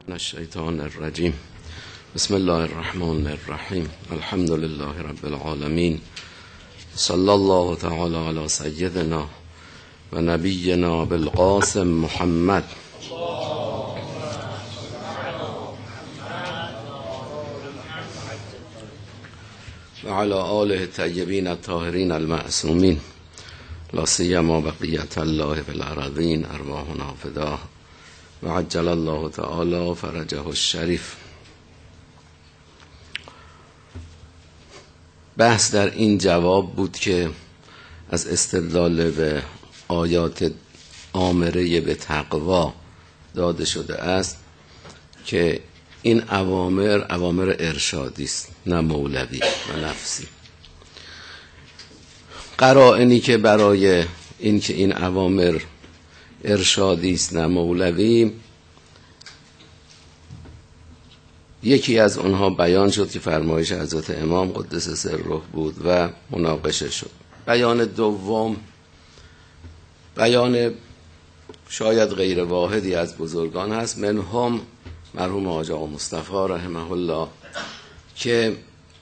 من الشیطان الرجیم. بسم الله الرحمن الرحیم. الحمد لله رب العالمین. صلی الله تعالی علی سیدنا و نبینا بالقاسم محمد و علی آله الطیبین الطاهرین المعصومین، لا سیما بقیة الله فی الارضین، ارواحنا فداه و عجل الله تعالی فرجه الشریف. بحث در این جواب بود که از استدلال به آیات آمره به تقوا داده شده است که این اوامر ارشادی است، نه مولوی و نفسی. قرائنی که برای این که این اوامر ارشادی است نه مولوی، یکی از اونها بیان شد که فرمایش حضرت امام قدس سره بود و مناقشه شد. بیان دوم بیان شاید غیر واحدی از بزرگان هست، منهم مرحوم حاج آقا مصطفی رحمه الله، که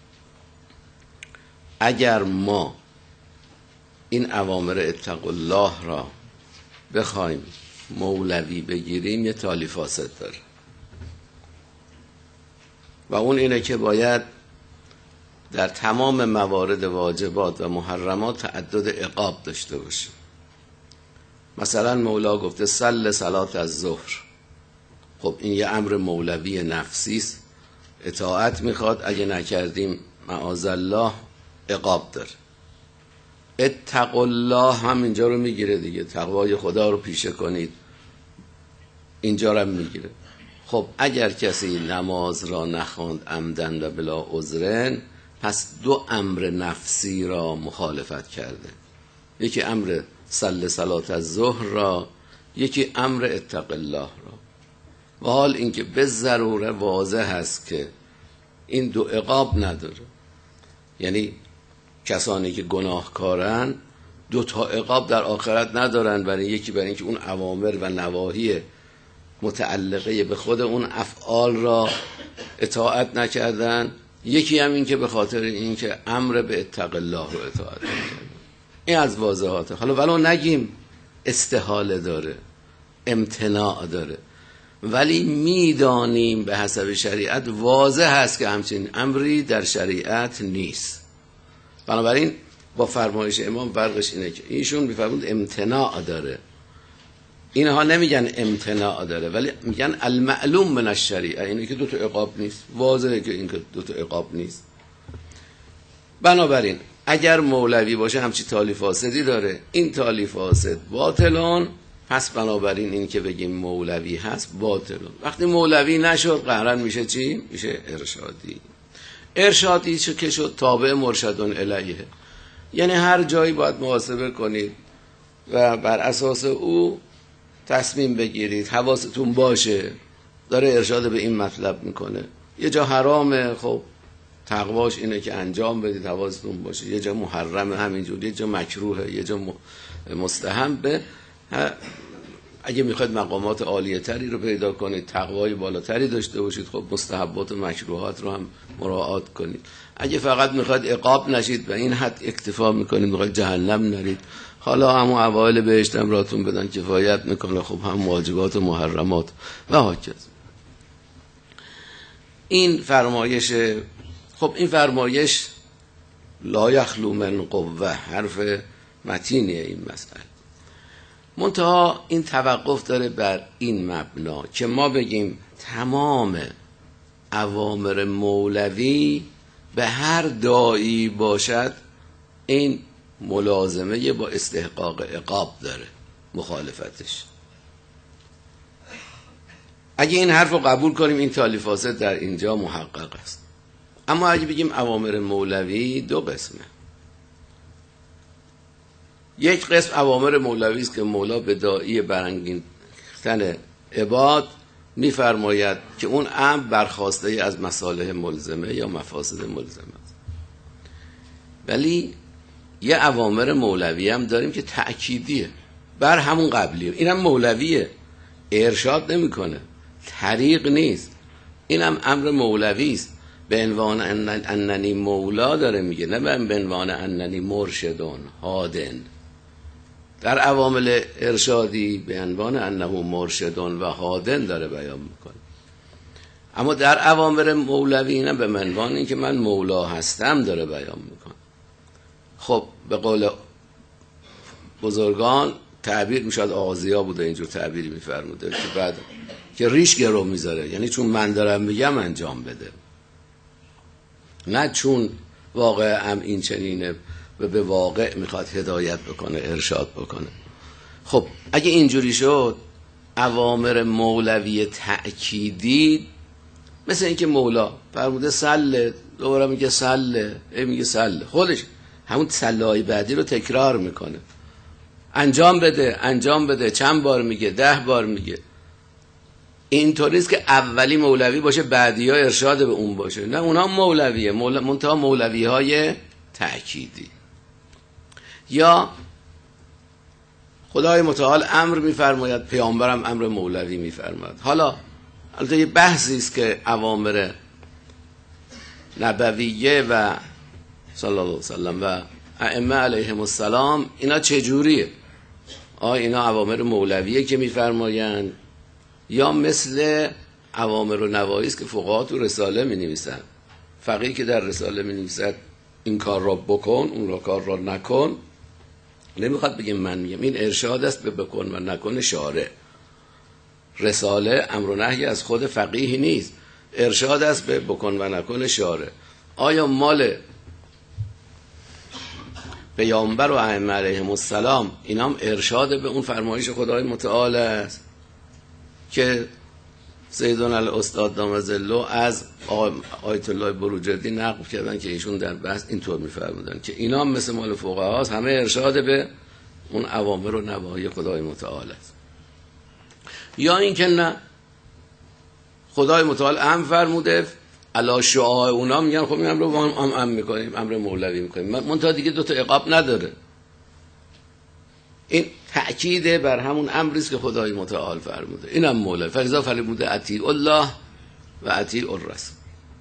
اگر ما این اوامر اتقوا الله را بخوایم مولوی بگیریم یه تالی فاسد داره و اون اینه که باید در تمام موارد واجبات و محرمات تعدد عقاب داشته باشه. مثلا مولا گفته صل صلات الظهر، خب این یه امر مولوی نفسی است، اطاعت میخواد، اگه نکردیم معاذالله عقاب داره. اتقوا الله هم اینجا رو میگیره دیگه، تقوای خدا رو پیشه کنید، اینجا رو میگیره. خب اگر کسی نماز را نخواند عمدن و بلا عذرن، پس دو امر نفسی را مخالفت کرده، یکی امر صل صلات الظهر را، یکی امر اتق الله را. و حال اینکه به ضروره واضح هست که این دو عقاب نداره، یعنی کسانی که گناهکارن دو تا عقاب در آخرت ندارن، برای اینکه اون اوامر و نواهی متعلقه به خود اون افعال را اطاعت نکردن، یکی هم این که به خاطر این که امر به اتق الله رو اطاعت نکردن. این از واضحاته. حالا ولو نگیم استحاله داره، امتناع داره، ولی میدانیم به حسب شریعت واضح هست که همچین امری در شریعت نیست. بنابراین با فرمایش امام فرقش اینه که ایشون میفرمود امتناع داره، اینها نمیگن امتناع داره، ولی میگن المعلوم من الشریعه، اینه که دو تا عقاب نیست، واضحه که این که دو تا عقاب نیست. بنابراین اگر مولوی باشه همچی تالی فاسدی داره، این تالی فاسد باطلان، پس بنابراین این که بگیم مولوی هست باطلان. وقتی مولوی نشد قهرن میشه چی؟ میشه ارشادی. ارشادی که شد تابع مرشدون الیه، یعنی هر جایی باید محاسبه کنید و بر اساس او تصمیم بگیرید، حواستون باشه داره ارشاد به این مطلب میکنه. یه جا حرامه، خب تقواش اینه که انجام بدید، حواستون باشه. یه جا محرمه همینجور، یه جا مکروهه، یه جا مستحبه. اگه میخواید مقامات عالیه تری رو پیدا کنید، تقوای بالاتری داشته باشید، خب مستحبات و مکروهات رو هم مراعات کنید. اگه فقط میخواید عقاب نشید و این حد اکتفا میکنید، میخواید جهنم نرید، حالا همون اوایل بهشتم راتون بدن کفایت میکنه، خب هم واجبات و محرمات و هاکذا. این فرمایش، خب این فرمایش لا یخلو من قوه، حرف متینیه این مسئله. منتها این توقف داره بر این مبنا که ما بگیم تمام اوامر مولوی به هر داعی باشد این ملازمه با استحقاق عقاب داره، مخالفتش. اگه این حرف رو قبول کنیم این تالی فاسد در اینجا محقق است. اما اگه بگیم اوامر مولوی دو قسمه. یک قسم اوامر مولوی است که مولا به داعی برانگیختن عباد میفرماید که اون امر برخواسته از مصالح ملزمه یا مفاسد ملزمه است. ولی یه اوامر مولوی هم داریم که تأکیدیه بر همون قبلیه، اینم مولویه، ارشاد نمیکنه، طریق نیست، اینم امر مولوی است. به عنوان اننی مولا داره میگه، نه به عنوان اننی مرشدون هادن. در عوامل ارشادی به عنوان انه مرشدون و هادن داره بیان میکنه، اما در عوامل مولوی اینم به عنوان اینکه من مولا هستم داره بیان میکنه. خب به قول بزرگان تعبیر میشد آغازیا بوده اینجور تعبیری میفرموده که بعد که ریش گرو میذاره، یعنی چون من دارم میگم انجام بده، نه چون واقع این چنینه و به واقع میخواد هدایت بکنه، ارشاد بکنه. خب اگه اینجوری شد، اوامر مولوی تأکیدی مثل اینکه مولا فرموده سله، دوباره میگه سله، میگه سله، خودش همون سله‌های بعدی رو تکرار میکنه، انجام بده انجام بده، چند بار میگه، 10 بار میگه. اینطوری است که اولی مولوی باشه بعدی ها ارشاد به اون باشه، نه اونا مولویه، منتها مولوی های تأکیدی. یا خدای متعال امر میفرماید، پیامبرم امر مولوی میفرماید. حالا البته یه بحثی است که اوامر نبویه و صلی الله علیه وسلم و ائمه علیهم السلام اینا چجوریه؟ اینا اوامر مولویه که میفرمایند یا مثل اوامر و نواهی است که فقها تو رساله می نویسن؟ فقیه که در رساله می نویسد این کار را بکن، اون را کار را نکن، نمیخواد بگیم من میگم، این ارشاد است به بکن و نکن شارع. رساله امر و نهی از خود فقیه نیست، ارشاد است به بکن و نکن شارع. آیا مال پیامبر و ائمه علیهم السلام اینا هم ارشاد به اون فرمایش خدای متعال است که سیدنا الاستاد دام ظله از آیت الله بروجردی نقل کردن که ایشون در بحث اینطور می‌فرمودن که اینا هم مثل مال فقهاست، همه ارشاد به اون اوامر و نواهی خدای متعال است. یا اینکه نه، خدای متعال امر فرموده، علی شعاع اونا میگن خب این امر رو هم میکنیم، امر مولوی میکنیم، منتها دیگه دوتا عقاب نداره. این تأکیده بر همون امری است که خدای متعال فرموده، اینم مولوی. فاذا فرموده اطیعوا الله و اطیعوا الرسول.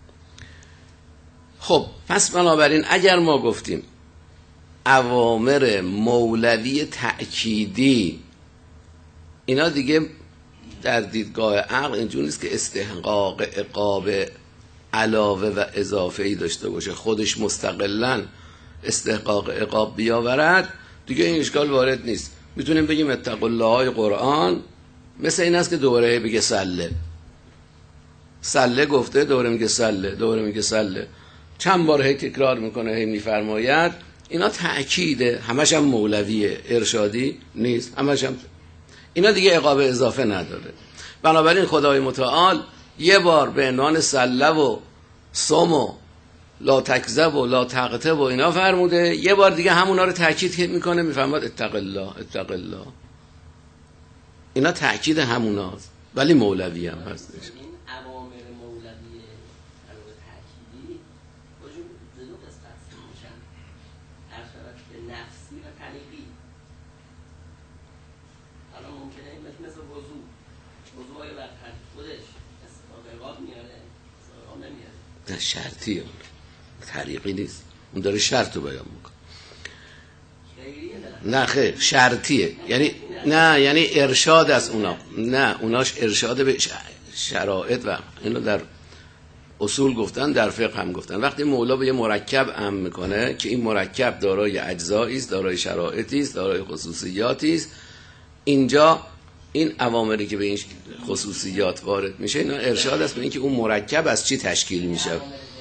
خب پس بنابراین اگر ما گفتیم اوامر مولوی تأکیدی اینا دیگه در دیدگاه عقل اینجوری نیست که استحقاق عقاب علاوه و اضافه ای داشته باشه، خودش مستقلاً استحقاق عقاب بیاورد، دیگه این اشکال وارد نیست. میتونیم بگیم اتقوا الله های قرآن مثل این است که دوباره بگه سله، سله گفته دوباره میگه سله، دوباره میگه سله، چند بار هی تکرار میکنه، هی میفرماید. اینا تأکیده، همش هم مولویه، ارشادی نیست، همش هم اینا دیگه عقاب اضافه نداره. بنابراین خدای متعال یه بار به عنوان سله و صم و لا تکذب و لا تقطع و اینا فرموده، یه بار دیگه همونا رو تأکید میکنه، میفرماد اتق الله اتق الله. اینا تأکید هموناست، ولی مولوی هم هستش. این اوامر مولوی علاوه تأکیدی وجود دو قسمت میشن، هر طرف نفسی و طریقی. حالا ممکنه مثل وضوء های برتر خودش استقاق میاره، استقاق نمیاره، نه شرطیه، طریقی نیست، اون داره شرط رو بیان میکنه. نه خیر شرطیه، یعنی نه، یعنی ارشاد از اونا، نه اوناش ارشاد به شرایط و اینو در اصول گفتن، در فقه هم گفتن. وقتی مولا به یه مرکب امر میکنه که این مرکب دارای اجزایی است، دارای شرایطی است، دارای خصوصیاتی است، اینجا این اوامری که به این خصوصیات وارد میشه اینا ارشاد است به اینکه اون مرکب از چی تشکیل میشه.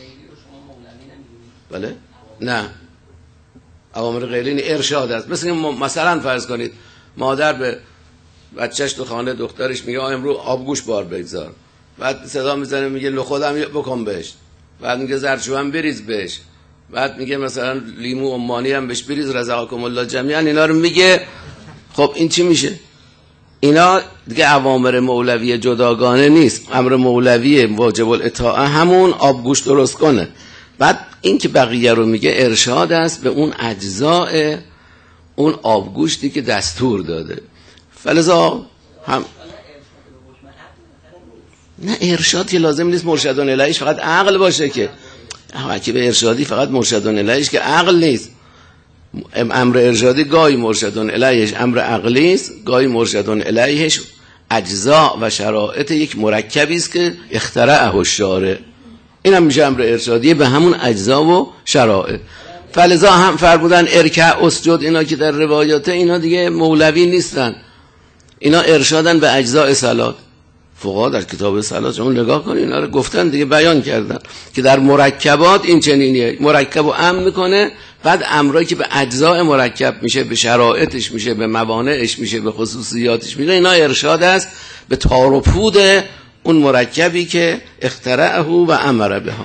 بله؟ نه اوامر غیری ارشاد است. مثلا فرض کنید مادر به بچهش تو خانه دخترش میگه امروز آبگوش بار بگذار، بعد صدا میزنه میگه لو خودم بکن بهش، بعد میگه زردچوبه هم بریز بهش، بعد میگه مثلا لیمو عمانی هم بهش بریز رزقکم الله جمیعا، اینا رو میگه. خب این چی میشه؟ اینا دیگه اوامر مولوی جداگانه نیست، امر مولوی واجب الاطاعه همون آبگوش درست کنه. بعد این که بقیه رو میگه ارشاد است به اون اجزاء اون آبگوشتی که دستور داده. فلذا هم نه ارشاد که لازم نیست مرشدون الیهش فقط عقل باشه که که به ارشادی فقط مرشدون الیهش که عقل نیست. امر ارشادی گاهی مرشدون الیهش امر عقلی است، گاهی مرشدون الیهش اجزا و شرایط یک مرکبی است که اخترعه الشارع. این هم میشه امر ارشادی به همون اجزا و شرایط. فلذا هم فرمودن ارکع اسجد، اینا که در روایات اینا دیگه مولوی نیستن، اینا ارشادن به اجزاء صلات. فقها در کتاب صلات شما نگاه کنید اینا رو گفتن دیگه، بیان کردن که در مرکبات این چنینیه، مرکب رو امر میکنه، بعد امرایی که به اجزاء مرکب میشه، به شرایطش میشه، به موانعش میشه، به خصوصیاتش میشه، اینا ارشاد است به تار و پود اون مرکبی که اخترعه و امر بها.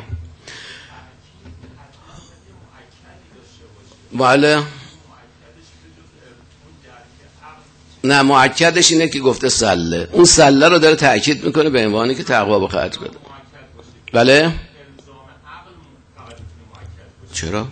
بله نه مؤکدش اینه که گفته سله، اون سله رو داره تأکید میکنه به عنوانی که تقوا به خرج بده. بله چرا؟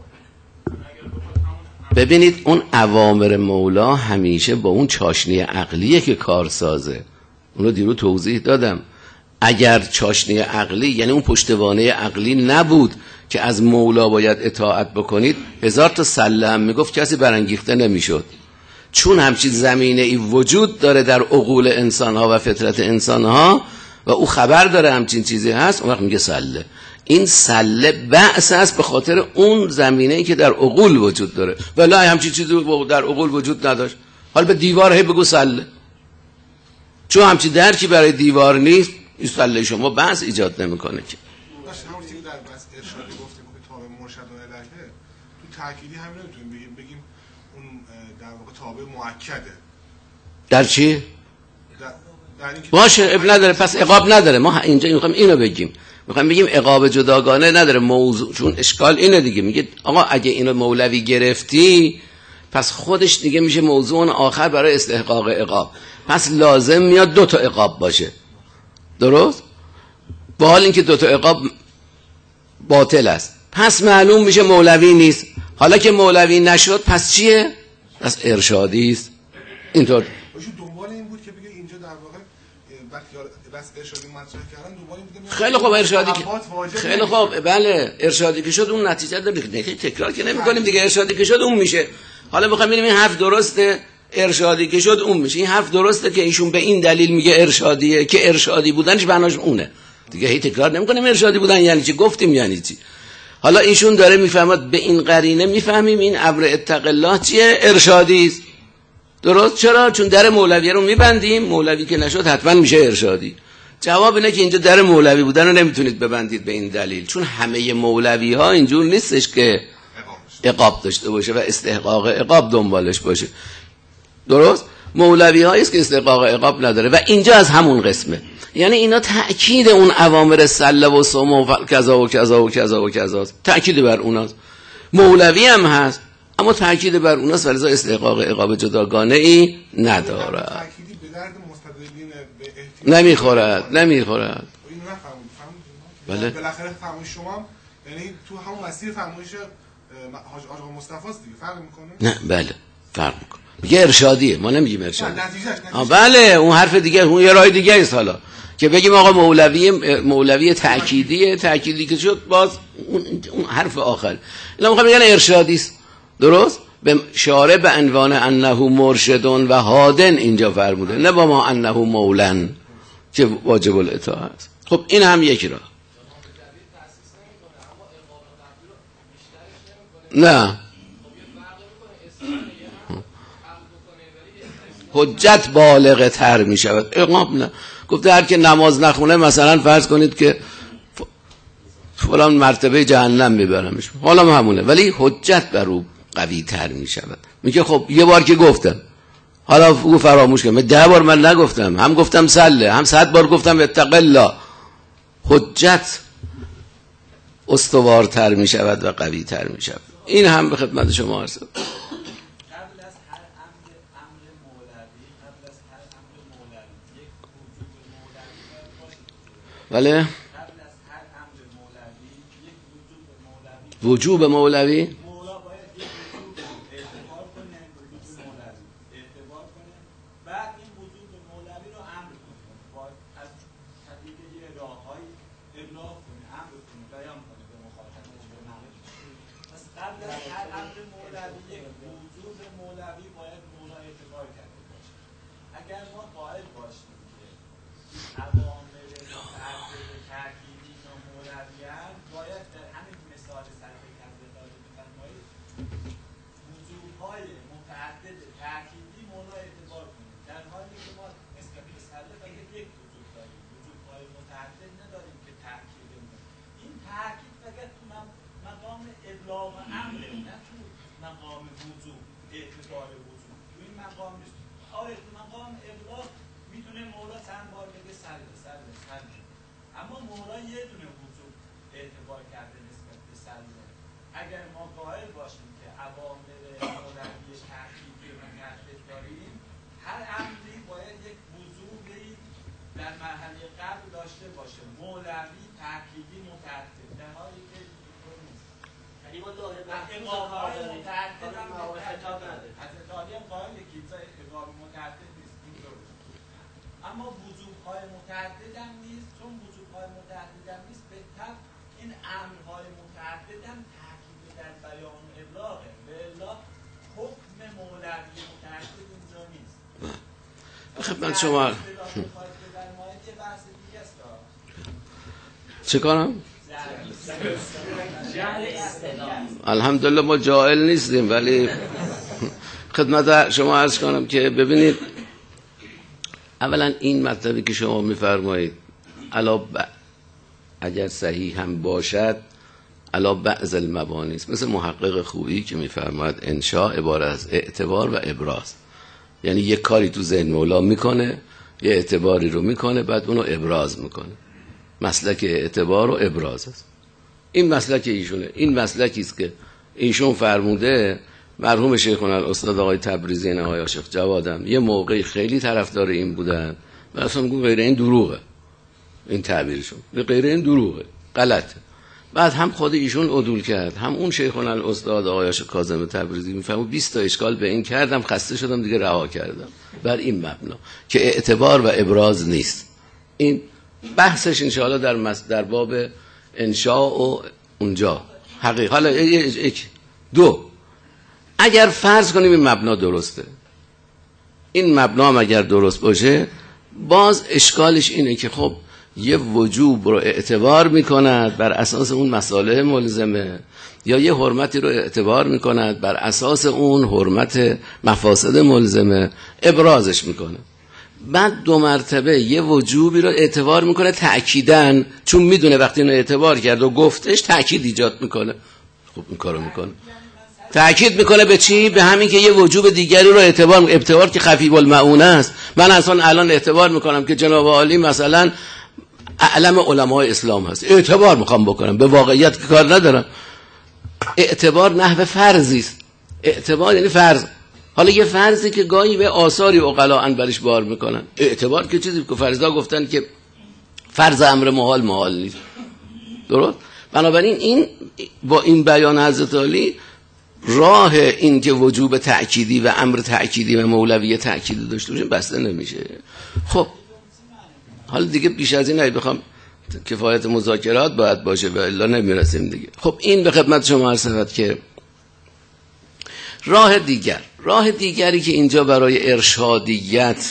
ببینید اون اوامر مولا همیشه با اون چاشنی عقلیه که کار سازه. اونو دیرو توضیح دادم. اگر چاشنی عقلی یعنی اون پشتوانه عقلی نبود که از مولا باید اطاعت بکنید، 1000 تا سله هم میگفت کسی برانگیخته نمیشد. چون همچین زمینه ای وجود داره در عقول انسان ها و فطرت انسان ها و او خبر داره همچین چیزی هست، اون وقت میگه سله. این سله بأس است به خاطر اون زمینه ای که در عقول وجود داره، ولی همچین چیزی در عقول وجود نداشت. حالا به دیوار هی بگو سله، چون همچین درکی برای دیوار نیست، این سله شما بأس ایجاد نمیکنه که. همون چیزی در بس ارشادی گفتیم که تابع مرشدون الیه، تو تأکیدی همین نمیتونیم بگیم اون در واقع تابع مؤکده. در چی؟ باشه اب نداره، پس عقاب نداره. ما اینجا میخوایم اینو بگیم، میخوایم بگیم عقاب جداگانه نداره موضوع، چون اشکال اینه دیگه. میگه آقا اگه اینو مولوی گرفتی پس خودش دیگه میشه موضوع آخر برای استحقاق عقاب، پس لازم میاد 2 تا عقاب باشه. درست؟ با حال اینکه 2 تا عقاب باطل است، پس معلوم میشه مولوی نیست. حالا که مولوی نشد پس چیه؟ پس ارشادی است. اینطور دنبال این بود که بگه اینجا در واقع وقتی بس ارشادی مطرح کردن دنبال این بود. خیلی خوب ارشادی که خیلی خوب بله ارشادی که شد اون نتیجه داره، تکرار که نمی‌کنیم دیگه. ارشادی که شد اون میشه. حالا می‌خوام ببینیم این حرف درسته، ارشادی که شد اون میشه. این حرف درسته که ایشون به این دلیل میگه ارشادیه که ارشادی بودنش بناش اونه دیگه. هی تکرار نمی‌کنیم ارشادی بودن یعنی چی، گفتیم یعنی چی. حالا ایشون داره میفهمد به این قرینه میفهمیم این امر اتق الله چیه، ارشادی است. درست؟ چرا؟ چون در مولوی رو میبندیم، مولوی که نشد حتما میشه ارشادی. جواب اینه که اینجا در مولوی بودن رو نمیتونید ببندید به این دلیل، چون همه مولوی ها اینجور نیستش که عقاب داشته باشه و استحقاق عقاب دنبالش باشه. درست؟ مولوی هایی است که استحقاق عقاب نداره و اینجا از همون قسمه. یعنی اینا تأکید اون اوامر سله و صوم و کذا و کذا و کذا و کذا، تأکید بر اوناست. مولوی هم هست اما تأکید بر اوناست، ولی استحقاق عقاب جداگانه ای نداره. تأکیدی به درد مستدلین به نمیخورد. اینو نفهمید. بله بالاخره فرمایش شما یعنی تو همون مسیر فرمایش حاج آقا مصطفی است دیگه، فرق میکنه؟ نه بله فرق میکنه. میگه ارشادیه، ما نمیگیم ارشادی. بله اون حرف دیگه، اون یه راه دیگه است. حالا که بگیم آقا مولوی تأکیدی که شد، باز اون حرف آخر اینا میخوام بگن ارشادی است. درست؟ به شارع به عنوان انه مرشدون و هادن اینجا فرموده، نه با ما انه مولن که واجب الاطاعه است. خب این هم یکی راه. نه حجت بالغ تر می شود، عقاب نه. گفته هر که نماز نخونه مثلا فرض کنید که فلان مرتبه جهنم میبرمش، حالا همونه، ولی حجت بر او قوی تر می شود. میگه خب یه بار که گفتم حالا او فراموش کنم، 10 بار من نگفتم، هم گفتم سله، هم 100 بار گفتم اتق الله. حجت استوارتر می شود و قوی تر می شود. این هم به خدمت شما عرض. بله وجوب مولوی راه‌های ابلاغ کنه، امر کنه، بیان کنه به مخاطبش، به مردم. پس قبل از هر امر مولوی یک وجود مولوی باید مولا اعتبار کرده باشه. اگر ما قائل باشیم که عوامل متعدد تأکیدی و مولوی‌اند، باید در همین مثال سرفه کرده داده بفرمایید وجودهای متعدد تأکیدی مولا اعتبار کنیم، در حالی که ما نسبت به سله فقط یک وجود داریم، وجودهای متعدد نداریم که تأکید کنیم. این تأکید فقط تو مقام ابلاغ و امره، نه تو مقام وجود، اعتبار وجود. تو این مقام نیست. آره تو مقام ابلاغ میتونه مولا چند بار بگه سله. اما مولا یه دونه وجود اعتبار کرده نسبت به سله. اگر ما قائل باشیم که عوامل مولوی تأکیدی و متعدد داریم، هر امری باید یک وجودی در مرحله قبل داشته باشه، مولوی تأکیدی متعدد، در حالی که اینطور نیست. یعنی ما داره اقامه‌های متعدد هم حضرت عالی هم قائله که اقامه متعدد نیست، اینطور. اما وجودهای متعدد هم نیست، چون وجودهای متعدد هم نیست، بهتر این امرهای متعدد هم تأکید در بیان و ابلاغه. به الا حکم مولوی متعدد اینجا نیست. خدمت شما چه کنم؟ الحمدلله ما جاهل نیستیم، ولی خدمت شما عرض کنم که ببینید اولا این مطلبی که شما میفرمایید اگر صحیح هم باشد علا بعض المبانی است، مثل محقق خویی که میفرماید انشاء عبارت از اعتبار و ابراز، یعنی یک کاری تو ذهن مولا میکنه، یه اعتباری رو میکنه، بعد اونو ابراز میکنه. مسلک اعتبار و ابراز است. این مسلک ایشونه. این مسلکی است که ایشون فرموده. مرحوم شیخنا الاستاد آقای تبریزی و آقای شیخ جوادم یه موقعی خیلی طرفدار این بودن و اصلا میگن غیر این دروغه، این تعبیرشون غیر این دروغه، غلطه. بعد هم خود ایشون عدول کرد، هم اون شیخنا الاستاد آقای شیخ کاظم تبریزی میفهمه 20 تا اشکال به این کردم، خسته شدم دیگه رها کردم بر این مبنا که اعتبار و ابراز نیست. این بحثش ان شاء الله در باب انشاء و اونجا حقیقت. حالا دو، اگر فرض کنیم این مبنا درسته، این مبنا هم اگر درست باشه، باز اشکالش اینه که خب یه وجوب رو اعتبار میکند بر اساس اون مصالح ملزمه، یا یه حرمتی رو اعتبار میکند بر اساس اون حرمت مفاسد ملزمه، ابرازش میکنه. بعد دو مرتبه یه وجوبی رو اعتبار میکنه تأکیداً، چون میدونه وقتی اینو اعتبار کرد و گفتش تأکید ایجاد میکنه. خب این کارو میکنه، تأکید میکنه به چی؟ به همین که یه وجوب دیگری رو اعتبار که خفیف المعونه است. من اصلا الان اعتبار میکنم که جناب عالی مثلا اعلم علمای اسلام هست، اعتبار میخوام بکنم، به واقعیت که کار ندارم. اعتبار نحو فرضی است. اعتبار یعنی فرض. حالا یه فرضی که گاهی به آثاری عقلا برش بار میکنن. اعتبار که چیزی که فرضا گفتن که فرض امر محال نیست. درست؟ بنابراین این با این بیان حضرت علی راه این که وجوب تأکیدی و امر تأکیدی و مولوی تأکیدی داشته باشیم بسته نمیشه. خب حالا دیگه بیش از این بخوام کفایت مذاکرات باید باشه و الا نمیرسیم دیگه. خب این به خدمت شما عرض شود که راه دیگری که اینجا برای ارشادیت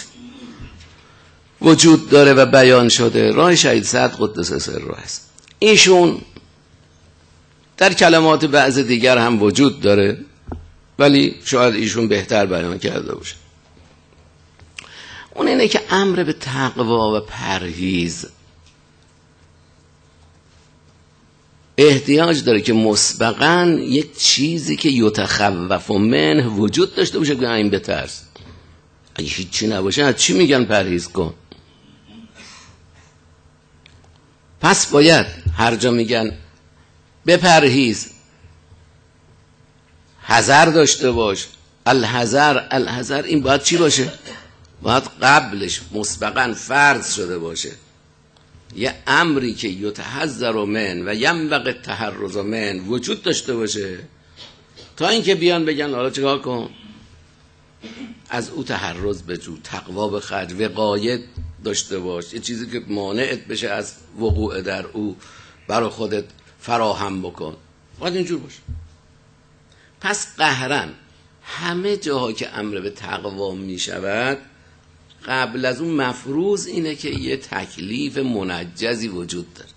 وجود داره و بیان شده، راه شهید سعد قدس سره است. ایشون در کلمات بعض دیگر هم وجود داره، ولی شاید ایشون بهتر بیان کرده باشه. اون اینه که امر به تقوا و پرهیز احتیاج داره که مسبقاً یک چیزی که یتخوف منه وجود داشته باشه که این بترس. اگه هیچی نباشه از چی میگن پرهیز کن؟ پس باید هر جا میگن بپرهیز حذر داشته باش، الحذر این باید چی باشه؟ باید قبلش مسبقاً فرض شده باشه، یه امری که یتحذر من و ینبغی التحرز من وجود داشته باشه، تا اینکه بیان بگن حالا چیکار کن؟ از او تحرز بجو، تقوا بخرج، وقایت داشته باش، یه چیزی که مانعت بشه از وقوع در او برای خودت فراهم بکن، باید اینجور باشه. پس قهرن همه جاها که امر به تقوا می شود قبل از اون مفروض اینه که یه تکلیف منجزی وجود داره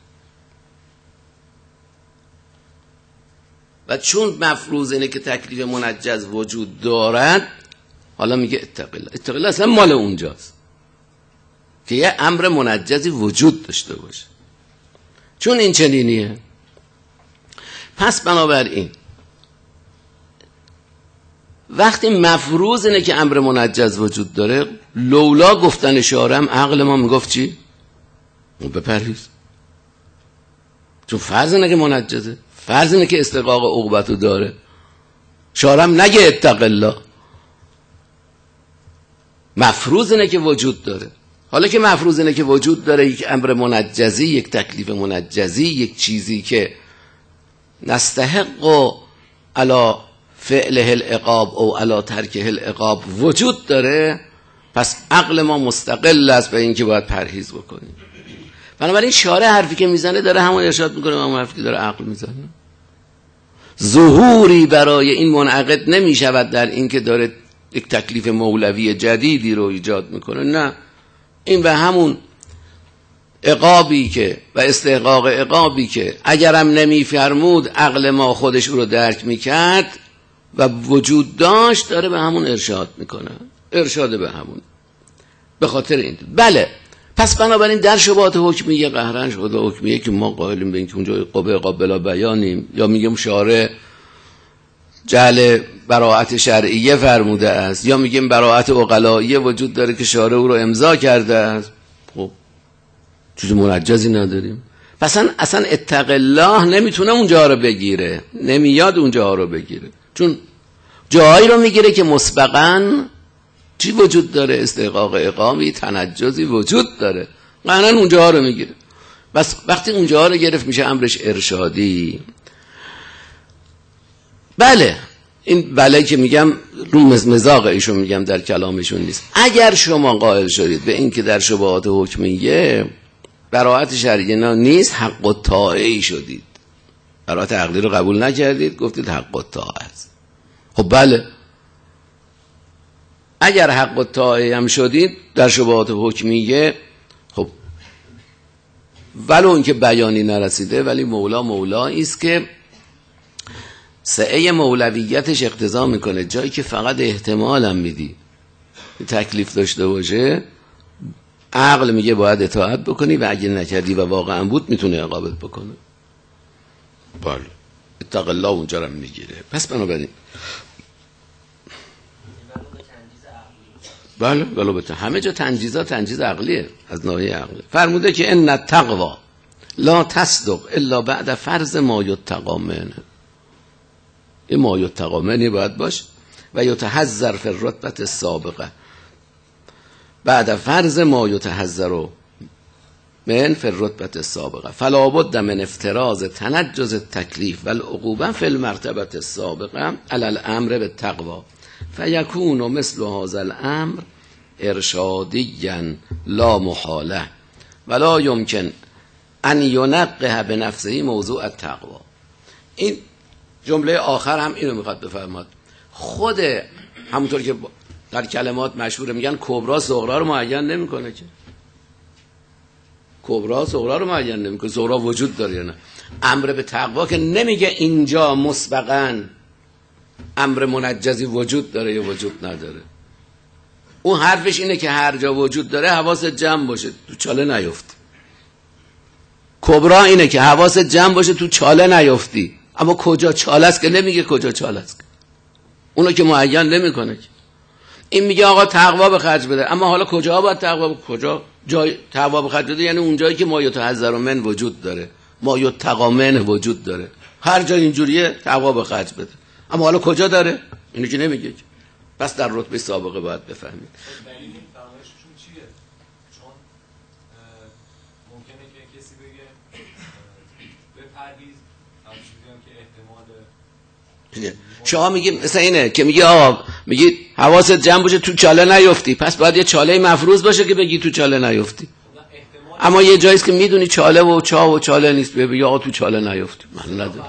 و چون مفروض اینه که تکلیف منجز وجود دارد، حالا میگه اتق الله. اتق الله اصلا مال اونجاست که یه امر منجزی وجود داشته باشه، چون این چنینیه. پس بنابراین وقتی مفروض اینه که امر منجز وجود داره، لولا گفتن شارم عقل ما میگفت چی؟ بپرهیز، چون فرض اینه که منجزه، فرض اینه که استحقاق عقوبتو داره. شارم نگه اتق الله، مفروض اینه که وجود داره. حالا که مفروض اینه که وجود داره یک امر منجزی، یک تکلیف منجزی، یک چیزی که نستحق علی فعله العقاب او علی ترکه العقاب وجود داره، پس عقل ما مستقل است به اینکه باید پرهیز بکنیم. بنابراین شارع حرفی که میزنه داره همون ارشاد میکنه، همون حرفی که داره عقل میزنه. ظهوری برای این منعقد نمیشود در این که داره یک تکلیف مولوی جدیدی رو ایجاد میکنه، نه، این به همون عقابی که و استحقاق عقابی که اگرم نمیفرمود عقل ما خودش رو درک میکرد و وجود داشت، داره به همون ارشاد میکنه، ارشاد به همون. به خاطر این بله، پس بنابراین در شبهات حکمیه قهرن شده حکمیه که ما قائلیم به این که اونجا قوه قابل بیانیم، یا میگیم شارع جعل براءت شرعیه فرموده است، یا میگیم براءت عقلائیه وجود داره که شارع او رو امضا کرده است. خب چیز منجزی نداریم. پس اصلا اتق الله نمیتونه اونجا رو بگیره، نمیاد اونجا رو بگیره، چون جایی رو میگیره که مسبقاً چی وجود داره؟ استحقاق عقابی، تنجزی وجود داره، قطعاً اونجا رو میگیره. بس وقتی اونجا رو گرفت میشه امرش ارشادی. بله، این بله که میگم رو مزاق ایشون میگم، در کلامشون نیست. اگر شما قائل شدید به این که در شبهات حکمیه براءت شرعیه نیست، حق و طاعه شدید، براءت عقلی رو قبول نکردید، گفتید حق و طاعه است. خب بله، اگر حق و طاعه هم شدید در شبهات حکمیه، خب ولو اینکه بیانی نرسیده، ولی مولایی است که سعه مولویتش اقتضا میکنه جایی که فقط احتمال هم میدی تکلیف داشته باشه، عقل میگه باید اطاعت بکنی و اگه نکردی و واقعا بود میتونه عقابت بکنه. بله، اتق الله اونجا رو میگیره. پس بنابراین بله، همه جا تنجیزات تنجیز عقلیه، از ناحیه عقلی فرموده که ان التقوا لا تصدق الا بعد فرض ما یتقی منه. این ما یتقی منه باید باش و یتحذر فی الرتبه السابقه، بعد فرض ما یتحذر من فی الرتبه السابقه فلا بد من افتراض تنجز التکلیف والعقوبه فی المرتبه السابقه علی الامر بالتقوا فیکون مثل هذا الامر ارشادیا لا محاله ولا یمکن ان ینقه بنفسه موضوع التقوا. این جمله آخر هم اینو میخواد بفرماد. خود همونطور که در کلمات مشهور میگن کبرا صغرا رو معین نمیکنه، که کبرا صغرا رو معین نمیکنه، صغرا وجود داره یا نه. امر به تقوا که نمیگه اینجا مسبقاً امر منجزی وجود داره یا وجود نداره. اون حرفش اینه که هر جا وجود داره حواست جمع باشه تو چاله نیفتی. کبرا اینه که حواست جمع باشه تو چاله نیفتی. اما کجا چاله است که نمیگه کجا چاله است، اونو که معین نمیکنه. این میگه آقا تقوا به خرج بده، اما حالا کجا باید تقوا، کجا جای تقوا به خرج بده؟ یعنی اون جایی که ما یتحذر من وجود داره، ما یتقی من وجود داره، هر جا اینجوریه تقوا به خرج بده. اما حالا کجا داره؟ اینو که نمیگه. پس در رتبه سابقه باید بفهمید. دلیل این فرمایششون چیه؟ چون ممکنه که کسی بگه بپرهیز، همچنین که احتمال شما میگی مثلا اینه که میگی آقا میگی حواست جمع باشه تو چاله نیفتی، پس باید یه چاله مفروض باشه که بگی تو چاله نیفتی. اما یه جاییست که میدونی چاله و چاله نیست بگی آقا تو چاله نیفتی. من ندارم.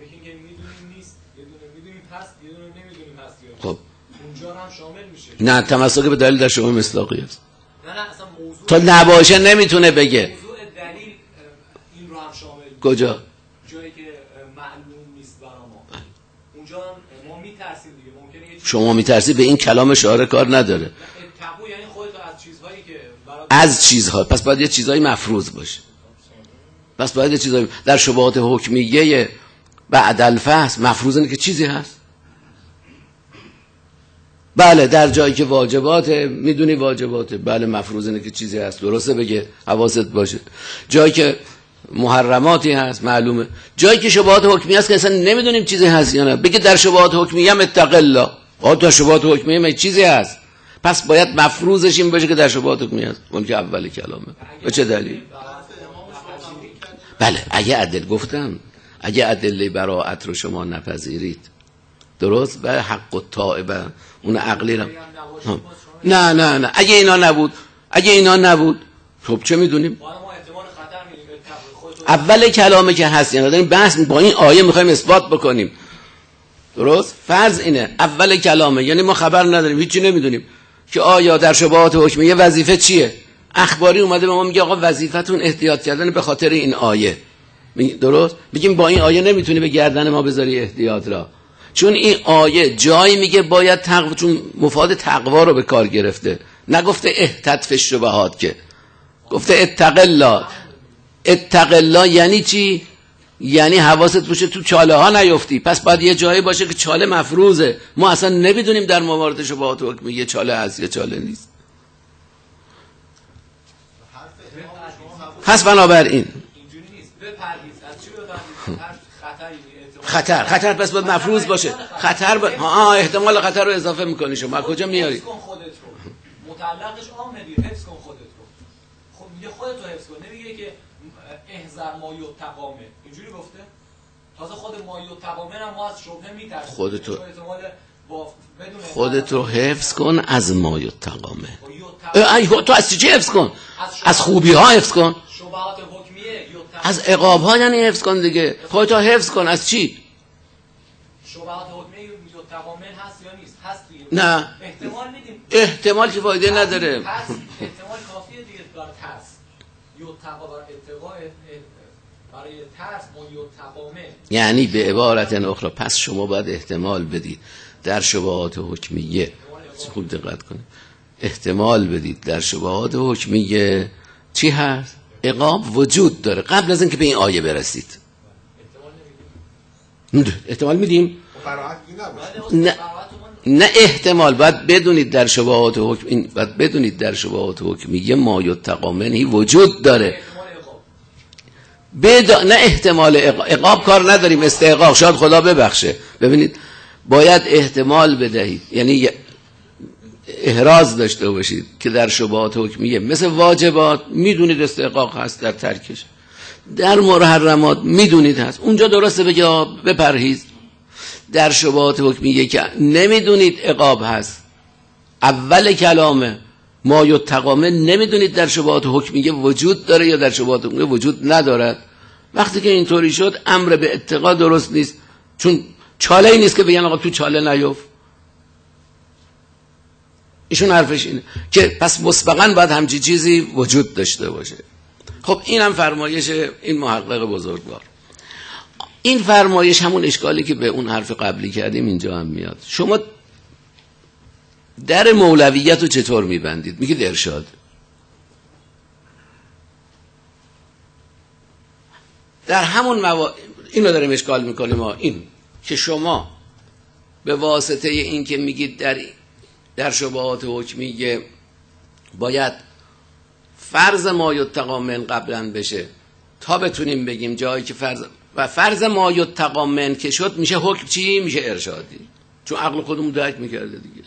خب اونجا هم شامل میشه. نه تمسک به دلیل در شما مصداقی است. نه اصلا موضوع تا نباشه نمیتونه بگه. موضوع دلیل این رو هم شامل میشه. کجا؟ جایی که معلوم نیست برای ما. اونجا ما میترسیم دیگه. ممکنه شما میترسی به این کلام شاعر کار نداره. تقو یعنی خودت از چیزهایی که از چیزها، پس باید یه چیزایی مفروض باشه. پس باید یه چیزایی در شبهات حکمیه بعد الفصل مفروض اینه که چیزی هست. بله در جایی که واجباته میدونی واجباته، بله مفروض اینه که چیزی هست، درسته بگه حواست باشه. جایی که محرماتی هست معلومه. جایی که شبهات حکمیه هست که اصلا نمیدونیم چیزی هست یا نه، بگه در شبهات حکمیه هم اتق الله. در شبهات حکمیه هم چیزی هست، پس باید مفروضش این باشه که در شبهات حکمیه هست. اون که اولی کلامه. به چه دلیل؟ بله اگه عدل گفتم، اگه ادله براءت رو شما نپذیرید، درست، و حق التائبه اون عقلی رو نه اگه اینا نبود خب چه میدونیم؟ اول کلامه که هست، یعنی داریم بحث با این آیه میخوایم اثبات بکنیم، درست؟ فرض اینه اول کلامه، یعنی ما خبر نداریم، هیچی نمیدونیم که آیا در شبهات حکمیه وظیفه چیه. اخباری اومده به ما میگه آقا وظیفتون احتیاط کردن به خاطر این آیه، درست؟ میگیم با این آیه نمیتونی به گردن ما بذاری احتیاط را، چون این آیه جایی میگه باید چون مفاد تقوا رو به کار گرفته، نگفته احتط فی الشبهات، که گفته اتق الله. اتق الله یعنی چی؟ یعنی حواست باشه تو چاله ها نیفتی. پس باید یه جایی باشه که چاله مفروضه، ما اصلا نمیدونیم در موارد شبهات حکمیه چاله هست یا چاله نیست. پس بنابراین خطر پس باید مفروض باشه. احتمال خطر رو اضافه میکنی شما از کجا میاری؟ حفظ کن خودت رو، متعلقش عامه دیگه، حفظ کن خودت رو. خب میگه خودت رو حفظ کن، نمیگه که احذر ما یتقامه، اینجوری گفته. تازه خود ما یتقامه هم ما از شبهه میترسیم، خودت رو حفظ کن از ما یتقامه. تو از چی حفظ کن؟ از خوبی ها حفظ کن. شبهات حکمیه از عقاب ها یعنی حفظ کن دیگه. خودت رو حفظ کن از چی؟ شبهات حکمیه یتقامه هست یا نیست؟ هست دیگه. نه احتمال میدیم. احتمال که فایده نداره. احتمال کافیه دیگه برای ترس. یتقا برای اتقا، برای ترس ما یتقامه. یعنی به عبارت اخرى پس شما باید احتمال بدید در شبهات حکمیه، خوب دقت کنید، احتمال بدید در شبهات حکمیه چی هست؟ عقاب وجود داره قبل از اینکه به این آیه برسید. احتمال میدیم؟ نه احتمال باید بدونید در شبهات حکم، باید بدونید در شبهات حکمیه ما یتقامنی وجود داره. نه احتمال عقاب کار نداریم، استحقاق شاید خدا ببخشه. ببینید باید احتمال بدهید، یعنی احراز داشته باشید که در شبهات حکمیه مثل واجبات میدونید استحقاق هست در ترکش، در محرمات میدونید هست، اونجا درسته بگه بپرهیز. در شبهات حکمیه که نمیدونید عقاب هست، اول کلامه ما یتقامه، نمیدونید در شبهات حکمیه وجود داره یا در شبهات حکمیه وجود ندارد. وقتی که اینطوری شد امر به اتقا درست نیست، چون چاله ای نیست که بگن آقا تو چاله نیفت. ایشون حرفش اینه که پس مسبقاً باید همچی چیزی وجود داشته باشه. خب این هم فرمایش این محقق بزرگوار. این فرمایش همون اشکالی که به اون حرف قبلی کردیم اینجا هم میاد. شما در مولویت رو چطور میبندید؟ میگید ارشاد. در همون اینو داریم اشکال میکنیم ما، این که شما به واسطه این که میگید در شبهات حکمیه باید فرض ما یتقامن قبلا بشه تا بتونیم بگیم جایی که فرض ما یتقامن که شد میشه حکم چی؟ میشه ارشادی، چون عقل خودمون درک میکرده دیگه.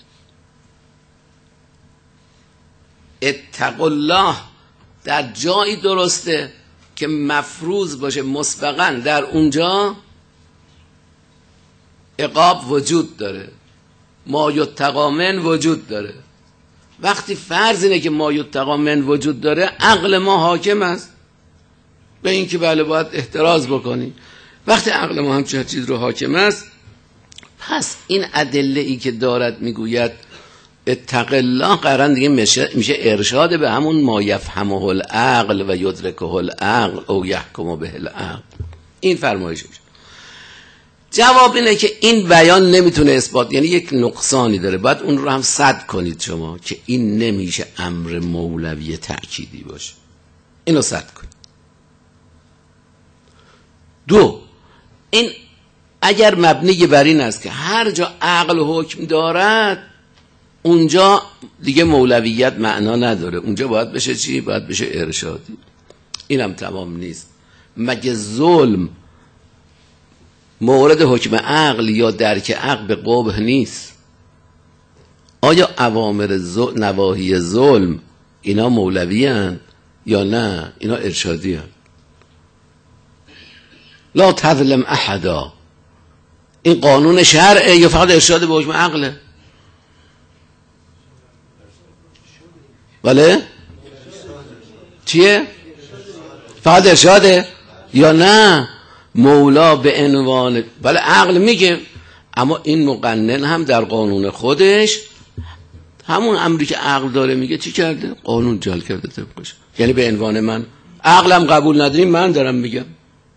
اتق الله در جایی درسته که مفروض باشه مسبقاً در اونجا عقاب وجود داره، ما یتقی من وجود داره. وقتی فرض اینه که ما یتقی من وجود داره، عقل ما حاکم است به این که بله باید احتراز بکنی. وقتی عقل ما همچین چیز رو حاکم است، پس این ادله ای که دارد میگوید اتق الله قرن دیگه میشه ارشاد به همون ما یفهمه العقل و یدرکه العقل او یحکم به العقل. این فرمایش میشه. جواب اینه که این بیان نمیتونه اثبات، یعنی یک نقصانی داره، باید اون رو هم سد کنید شما که این نمیشه امر مولوی تأکیدی باشه، اینو سد کنید. دو، این اگر مبنی بر این است که هر جا عقل حکم دارد اونجا دیگه مولویت معنا نداره، اونجا باید بشه چی؟ باید بشه ارشادی. اینم تمام نیست. مگه ظلم مورد حکم عقل یا درک عقل به قبح نیست؟ آیا اوامر نواهی ظلم اینا مولوی هن یا نه؟ اینا ارشادی هن. لا تظلم احدا، این قانون شرعه یا فقط ارشاد به حکم عقله؟ بله؟ چیه؟ فقط ارشاده یا نه مولا به عنوان بله عقل میگه، اما این مقنن هم در قانون خودش همون امری که عقل داره میگه چی کرده؟ قانون جل کرده طبقش. یعنی به عنوان من عقلم قبول نداریم، من دارم میگم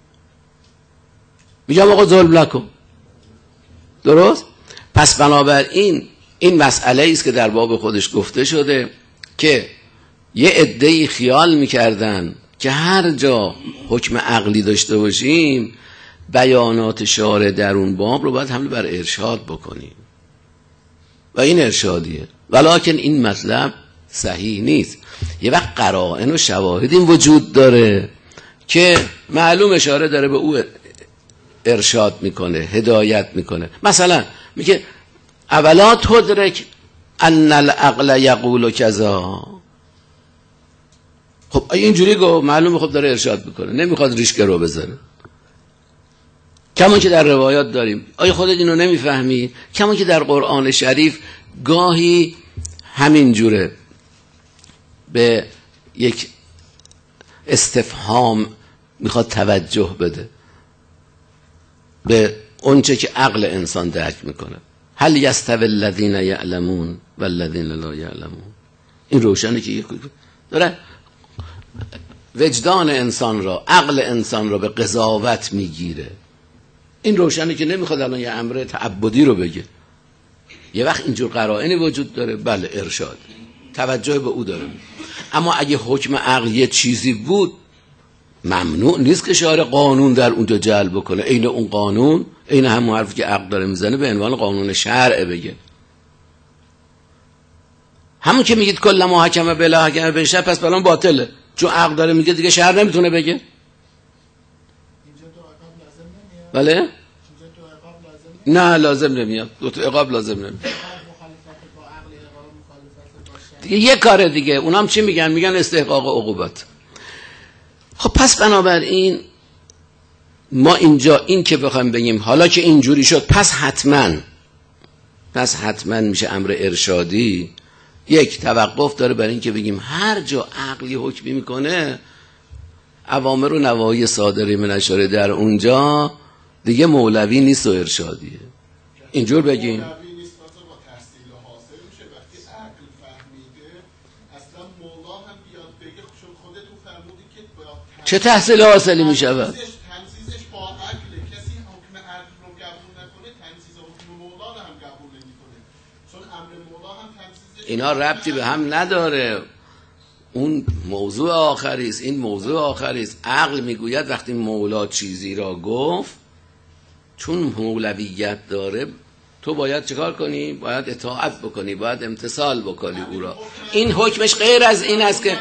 آقا ظلم نکن. درست؟ پس بنابراین این مسئله است که در باب خودش گفته شده که یه عده‌ای خیال میکردن که هر جا حکم عقلی داشته باشیم بیانات شارع در اون باب رو باید حمل بر ارشاد بکنیم و این ارشادیه، ولکن این مطلب صحیح نیست. یه وقت قرائن و شواهد این وجود داره که معلوم اشاره داره به او ارشاد میکنه، هدایت میکنه. مثلا میگه اولا تدرک ان العقل یقول کذا. خب اینجوری گفت معلومه خب داره ارشاد میکنه، نمیخواد ریشک رو بذاره. کما که در روایات داریم. آیا خودت اینو نمیفهمی؟ کما که در قرآن شریف گاهی همین جوره به یک استفهام میخواد توجه بده به اونچه که عقل انسان درک میکنه. هل یستوی الذین یعلمون والذین لا یعلمون. این روشنه که داره وجدان انسان را، عقل انسان را به قضاوت میگیره. این روشنه که نمیخواد الان یه امر تعبدی رو بگه. یه وقت اینجور قرائنی وجود داره، بله ارشاد توجه به او داره. اما اگه حکم عقل یه چیزی بود ممنوع نیست که شارع قانون در اونجا جلب بکنه، عین اون قانون، عین همون حرفی که عقل داره میزنه به عنوان قانون شرع بگه. همون که میگید کل ما حکم بلا حکم بشه پس بلان باطله، چون عقل داره میگه دیگه شرع نمیتونه بگه. بله؟ نه لازم نمیاد، دو تا عقاب لازم نمیاد دیگه. یه کاره دیگه، اونام چی میگن؟ میگن استحقاق عقوبت. خب پس بنابراین ما اینجا این که بخوایم بگیم حالا که اینجوری شد پس حتما میشه امر ارشادی، یک توقف داره برای این که بگیم هر جا عقلی حکمی میکنه اوامر و نواهی صادره من اشاره در اونجا دیگه مولوی نیست و ارشادیه. اینجور بگیم چه تحصیل حاصلی می شود؟ اینا ربطی به هم نداره. اون موضوع آخری است، این موضوع آخری است. عقل میگوید وقتی مولا چیزی را گفت چون مولویت داره تو باید چکار کنی؟ باید اطاعت بکنی، باید امتثال بکنی او را. این حکمش غیر از این است که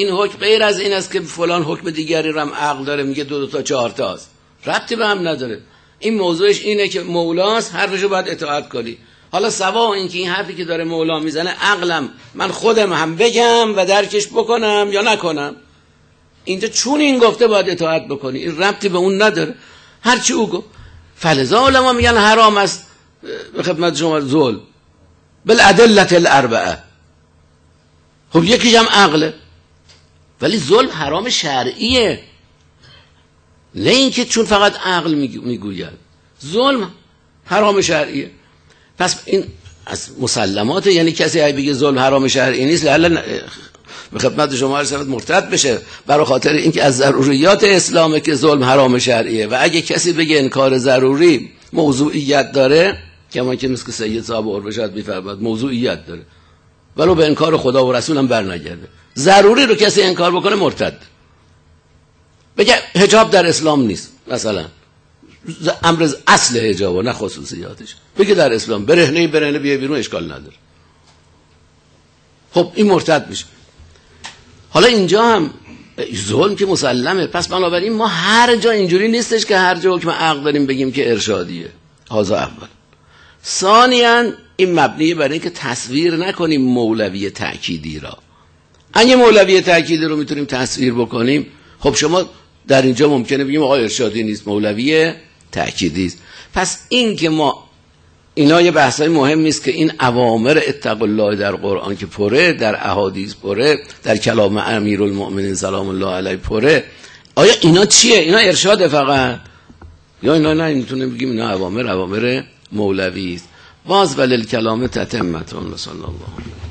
فلان حکم دیگری رو هم عقل داره میگه دو تا 4 تاست. ربطی به هم نداره. این موضوعش اینه که مولاست، حرفشو باید اطاعت کنی. حالا سوا این که این حرفی که داره مولا میزنه عقلم من خودم هم بگم و درکش بکنم یا نکنم، اینجا چون این گفته باید اطاعت بکنی، این ربطی به اون نداره. هرچی او گفت فلذا علما میگن حرام است به خدمت شما ظلم بالادله الاربعه. خب یکیش هم عقله، ولی ظلم حرام شرعیه، نه اینکه چون فقط عقل میگوید ظلم حرام شرعیه. پس این از مسلمات، یعنی کسی اگه بگه ظلم حرام شرعی نیست لعل به خدمت شما عرض شود مرتد بشه، برای خاطر اینکه از ضروریات اسلامه که ظلم حرام شرعیه. و اگه کسی بگه انکار ضروری موضوعیت داره، کما که مثل سید صاحب اوربشاد میفرماد موضوعیت داره، ولو به انکار خدا و رسول هم برنگرده، ضروری رو کسی انکار بکنه مرتد. بگه حجاب در اسلام نیست مثلا، امر اصل حجاب و نه خصوصیاتش، بگه در اسلام برهنه بیای بیرون اشکال نداره، خب این مرتد میشه. حالا اینجا هم ظلم که مسلمه. پس بنابراین ما هر جا اینجوری نیستش که هر جا حکم عقل داریم بگیم که ارشادیه. هذا اول. ثانیاً این مبنی برای اینکه تصویر نکنیم مولوی تأکیدی را. اگه مولوی تأکیدی رو میتونیم تصویر بکنیم، خب شما در اینجا ممکنه بگیم آقا ارشادی نیست، مولوی تأکیدی است. پس این که ما اینا یه بحثای مهمی است که این اوامر اتقوا الله در قرآن که پره، در احادیث پره، در کلام امیرالمؤمنین سلام الله علیه پره، آیا اینا چیه؟ اینا ارشاد فقط؟ یا اینا نه میتونیم بگیم اینا اوامر مولوی است. باز ولل کلام تتمتون. صلی الله علیه